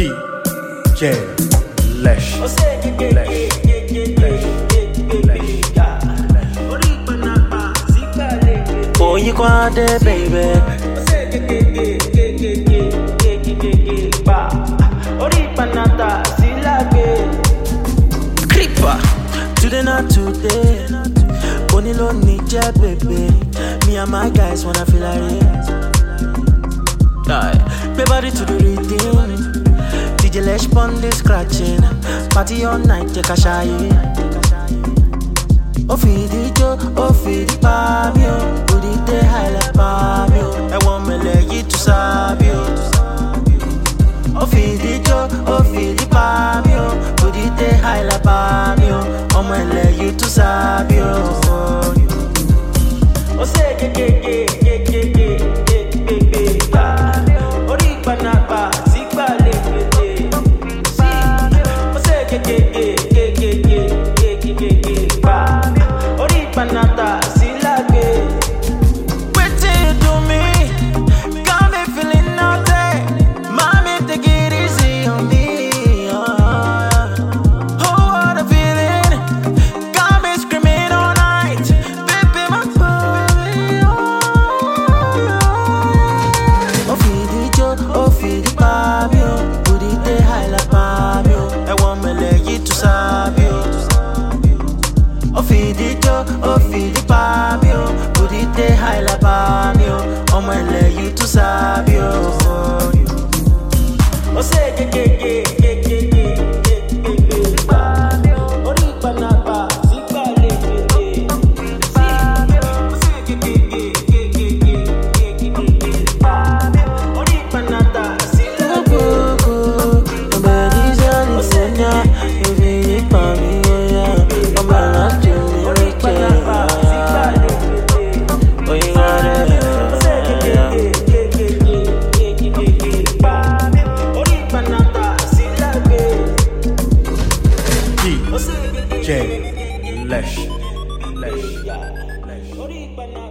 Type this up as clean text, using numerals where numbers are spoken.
DJ Lesh. Oh, you want it, baby. Creeper. Today not today. Only lo need ya, baby. Me and my guys wanna feel like it. Play body to the rhythm. DJ Lesh pon the scratching. Party all night, take a shy. Oh, feed the joe, oh, feed the pamio. Put it the high like pamio. I want me leg it to sabio. Oh, feed the joe, oh, feed the pamio. Put it the high like pamio. Oh, my leg you to sabio. Oh, say, oh, feed the pamio. Put it the high la pamio. Oh, my leg you to sabio. Oh, say, DJ Lesh.